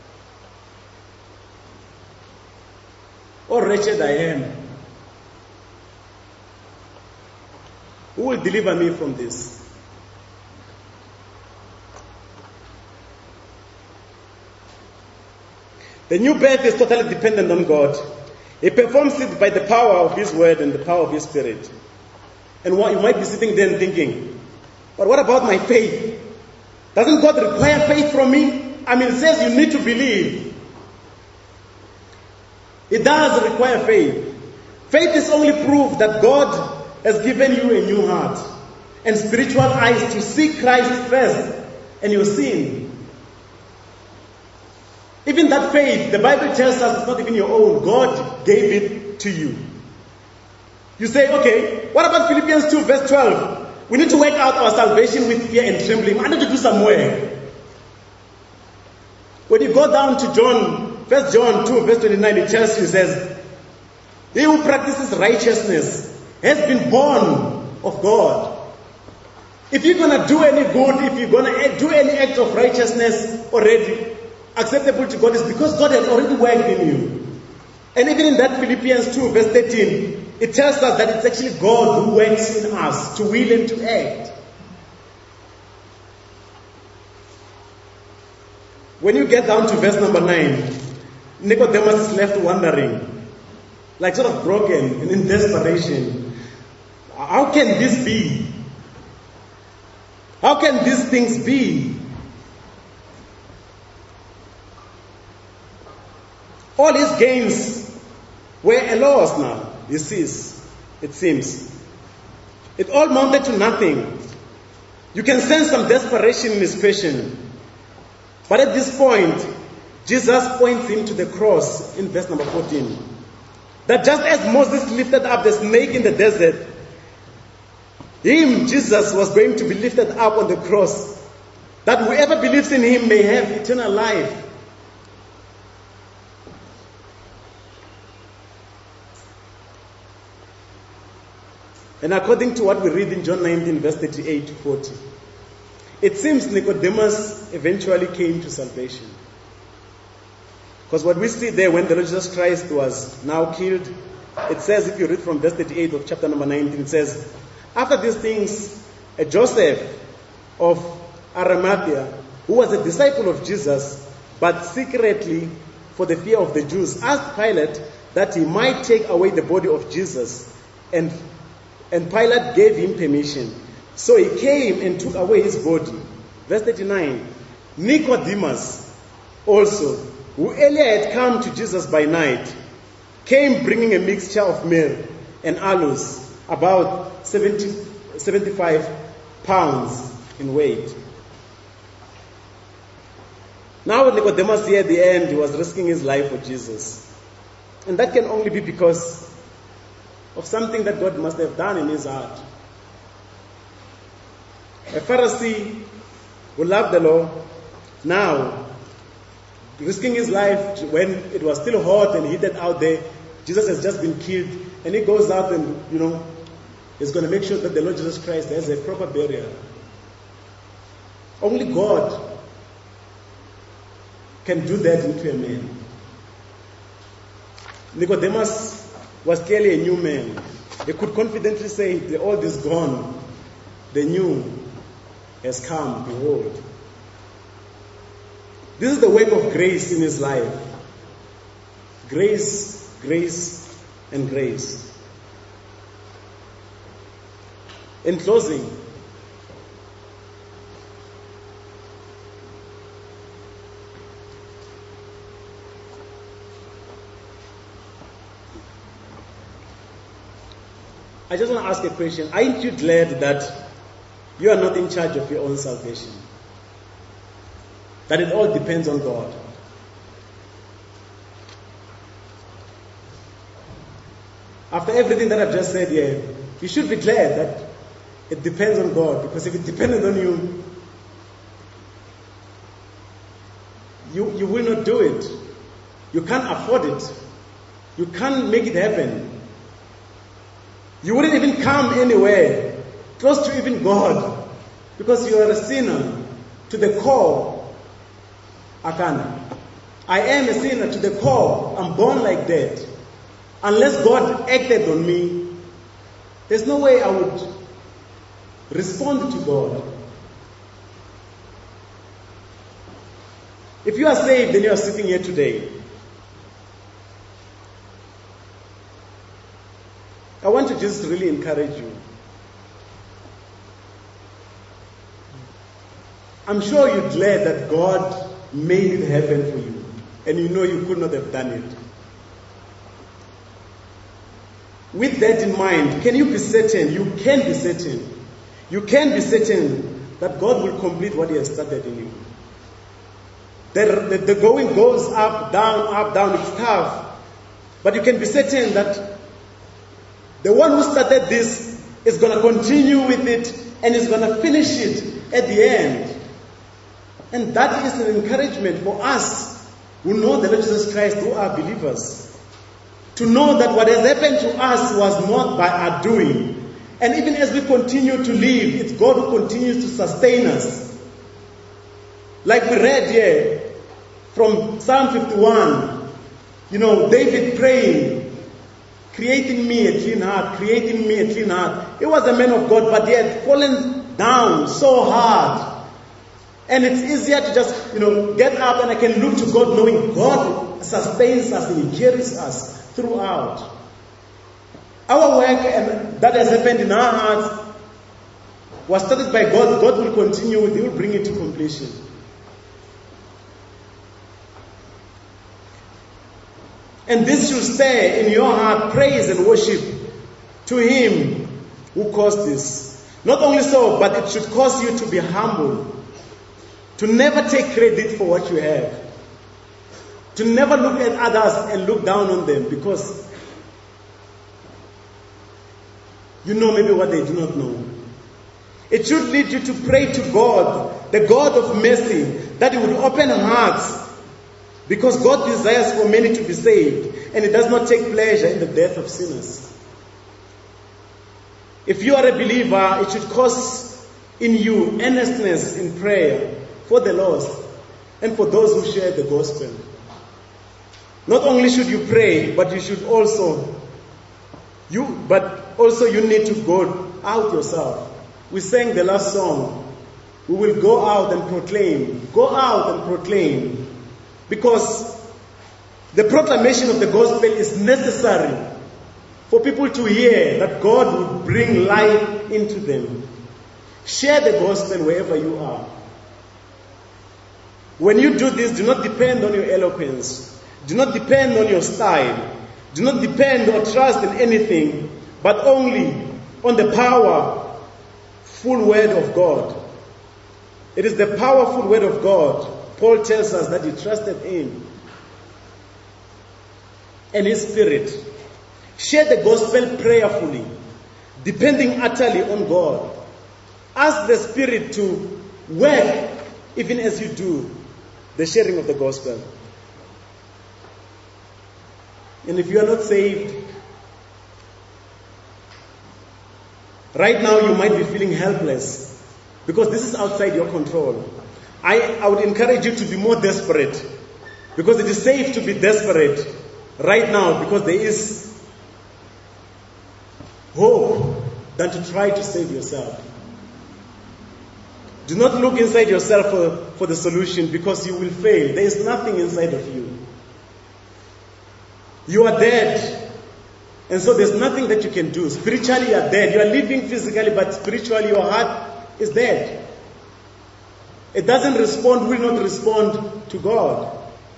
Speaker 3: oh, wretched I am. Who will deliver me from this? The new birth is totally dependent on God. He performs it by the power of His word and the power of His Spirit. And what, you might be sitting there and thinking, but what about my faith? Doesn't God require faith from me? I mean, it says you need to believe. It does require faith. Faith is only proof that God has given you a new heart and spiritual eyes to see Christ first and your sin. Even that faith, the Bible tells us it's not even your own. God gave it to you. You say, okay, what about Philippians two verse twelve? We need to work out our salvation with fear and trembling. I need to do some work. When you go down to John, First John two verse twenty-nine, it tells you, it says, he who practices righteousness has been born of God. If you're going to do any good, if you're going to do any act of righteousness already acceptable to God, it's because God has already worked in you. And even in that Philippians two verse thirteen, it tells us that it's actually God who works in us to will and to act. When you get down to verse number nine, Nicodemus is left wondering, like sort of broken and in desperation. How can this be? How can these things be? All his gains were a loss now, he sees, it seems. It all amounted to nothing. You can sense some desperation in his question. But at this point, Jesus points him to the cross in verse number fourteen. That just as Moses lifted up the snake in the desert, him, Jesus, was going to be lifted up on the cross, that whoever believes in him may have eternal life. And according to what we read in John nineteen, verse thirty-eight to forty, it seems Nicodemus eventually came to salvation. Because what we see there when the Lord Jesus Christ was now killed, it says, if you read from verse thirty-eight of chapter number nineteen, it says, after these things, a Joseph of Arimathea, who was a disciple of Jesus, but secretly for the fear of the Jews, asked Pilate that he might take away the body of Jesus, and, and Pilate gave him permission. So he came and took away his body. Verse thirty-nine, Nicodemus also, who earlier had come to Jesus by night, came bringing a mixture of myrrh and aloes, about seventy, seventy-five pounds in weight. Now with Nicodemus here at the end, he was risking his life for Jesus. And that can only be because of something that God must have done in his heart. A Pharisee who loved the law, now risking his life when it was still hot and heated out there. Jesus has just been killed, and he goes out and, you know, is going to make sure that the Lord Jesus Christ has a proper burial. Only God can do that into a man. Nicodemus was clearly a new man. He could confidently say, the old is gone, the new has come, behold. This is the work of grace in his life. Grace, grace, and grace. In closing, I just want to ask a question. Aren't you glad that you are not in charge of your own salvation? That it all depends on God? After everything that I've just said here, you should be glad that it depends on God, because if it depended on you, you, you will not do it. You can't afford it. You can't make it happen. You wouldn't even come anywhere close to even God, because you are a sinner to the core. Akana. I am a sinner to the core. I'm born like that. Unless God acted on me, there's no way I would respond to God. If you are saved and you are sitting here today, I want to just really encourage you. I'm sure you're glad that God made it happen for you, and you know you could not have done it. With that in mind, can you be certain, you can be certain, you can be certain that God will complete what He has started in you. The, the, the going goes up, down, up, down, it's tough. But you can be certain that the one who started this is going to continue with it and is going to finish it at the end. And that is an encouragement for us who know the Lord Jesus Christ, who are believers. To know that what has happened to us was not by our doing. And even as we continue to live, it's God who continues to sustain us. Like we read here from Psalm fifty-one, you know, David praying, creating me a clean heart, creating me a clean heart. He was a man of God, but he had fallen down so hard. And it's easier to just, you know, get up and I can look to God knowing God sustains us and He carries us throughout. Our work and that has happened in our hearts was started by God. God will continue with it. He will bring it to completion. And this should stay in your heart, praise and worship to Him who caused this. Not only so, but it should cause you to be humble. To never take credit for what you have. To never look at others and look down on them because you know maybe what they do not know. It should lead you to pray to God, the God of mercy, that He would open hearts because God desires for many to be saved and He does not take pleasure in the death of sinners. If you are a believer, it should cause in you earnestness in prayer for the lost and for those who share the gospel. Not only should you pray, but you should also you but also you need to go out yourself. We sang the last song. We will go out and proclaim. Go out and proclaim. Because the proclamation of the gospel is necessary for people to hear that God would bring life into them. Share the gospel wherever you are. When you do this, do not depend on your eloquence. Do not depend on your style. Do not depend or trust in anything, but only on the powerful word of God. It is the powerful word of God. Paul tells us that he trusted in and His Spirit. Share the gospel prayerfully, depending utterly on God. Ask the Spirit to work even as you do the sharing of the gospel. And if you are not saved, right now you might be feeling helpless because this is outside your control. I, I would encourage you to be more desperate because it is safe to be desperate right now because there is hope than to try to save yourself. Do not look inside yourself for, for the solution because you will fail. There is nothing inside of you. You are dead. And so there's nothing that you can do. Spiritually you are dead. You are living physically, but spiritually your heart is dead. It doesn't respond, will not respond to God.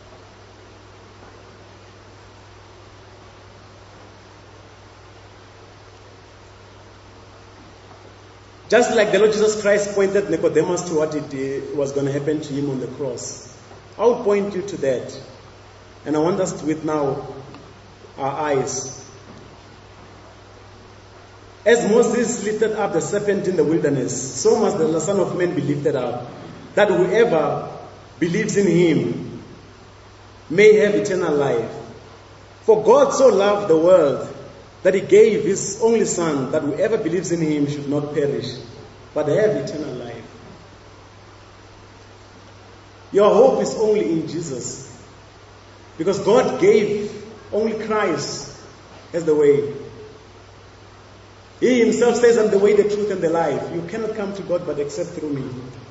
Speaker 3: Just like the Lord Jesus Christ pointed Nicodemus to what it was going to happen to him on the cross. I will point you to that. And I want us to with now our eyes. As Moses lifted up the serpent in the wilderness, so must the Son of Man be lifted up, that whoever believes in Him may have eternal life. For God so loved the world that He gave His only Son, that whoever believes in Him should not perish, but have eternal life. Your hope is only in Jesus. Because God gave only Christ as the way. He Himself says, I'm the way, the truth, and the life. You cannot come to God but except through me.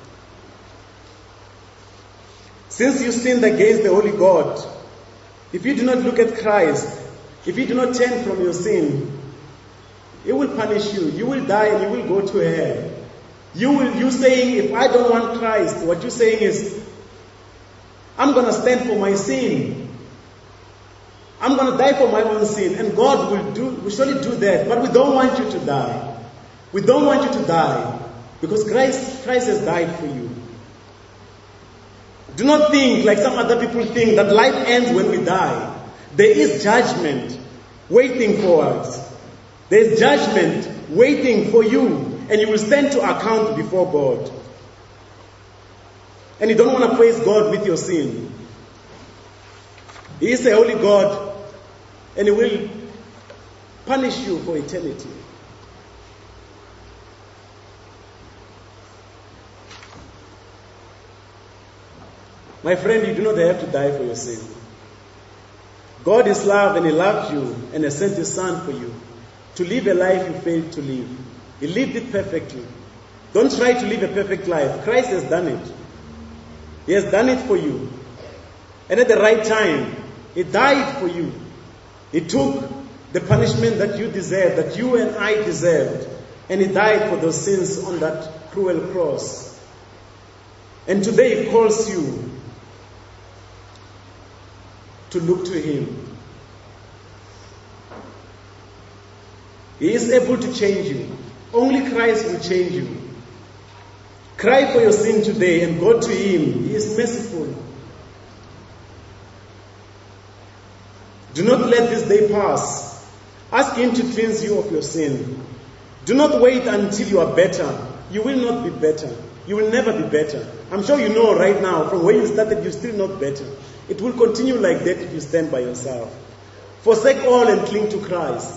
Speaker 3: Since you sinned against the Holy God, if you do not look at Christ, if you do not turn from your sin, He will punish you. You will die and you will go to hell. You will, you saying, if I don't want Christ, what you're saying is, I'm going to stand for my sin. I'm going to die for my own sin. And God will do, will surely do that. But we don't want you to die. We don't want you to die. Because Christ, Christ has died for you. Do not think, like some other people think, that life ends when we die. There is judgment waiting for us. There is judgment waiting for you. And you will stand to account before God. And you don't want to praise God with your sin. He is a holy God. And He will punish you for eternity. My friend, you do not have to die for your sin. God is love, and He loved you and has sent His Son for you to live a life you failed to live. He lived it perfectly. Don't try to live a perfect life. Christ has done it. He has done it for you. And at the right time, He died for you. He took the punishment that you deserved, that you and I deserved, and He died for those sins on that cruel cross. And today He calls you to look to Him. He is able to change you. Only Christ will change you. Cry for your sin today and go to Him. He is merciful. Do not let this day pass. Ask Him to cleanse you of your sin. Do not wait until you are better. You will not be better. You will never be better. I'm sure you know right now, from where you started, you're still not better. It will continue like that if you stand by yourself. Forsake all and cling to Christ.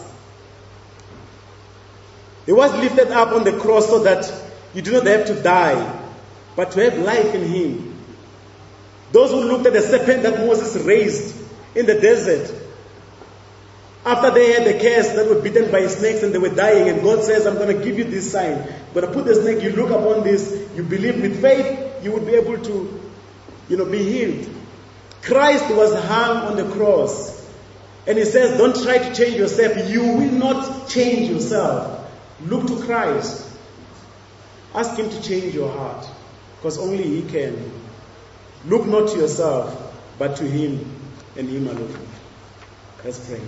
Speaker 3: He was lifted up on the cross so that you do not have to die, but to have life in Him. Those who looked at the serpent that Moses raised in the desert, after they had the cats that were bitten by snakes and they were dying, and God says, I'm going to give you this sign. I'm going to put the snake, you look upon this, you believe with faith, you will be able to, you know, be healed. Christ was hung on the cross. And He says, don't try to change yourself. You will not change yourself. Look to Christ. Ask Him to change your heart, because only He can. Look not to yourself, but to Him and Him alone. Let's pray.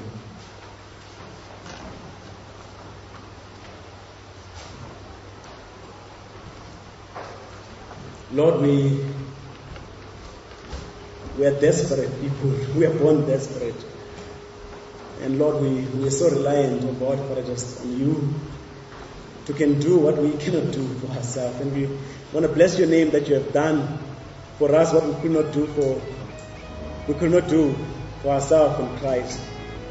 Speaker 3: Lord, we, we are desperate people. We are born desperate. And Lord, we, we are so reliant, oh God, for just on You to can do what we cannot do for ourselves. And we want to bless Your name that You have done for us what we could not do for we could not do for ourselves in Christ.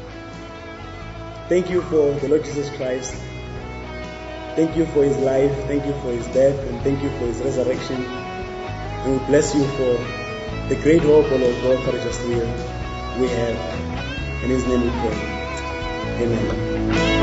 Speaker 3: Thank You for the Lord Jesus Christ. Thank You for His life. Thank You for His death, and thank You for His resurrection. And we bless You for the great hope, O Lord God, for just we we have. In His name we pray. Amen.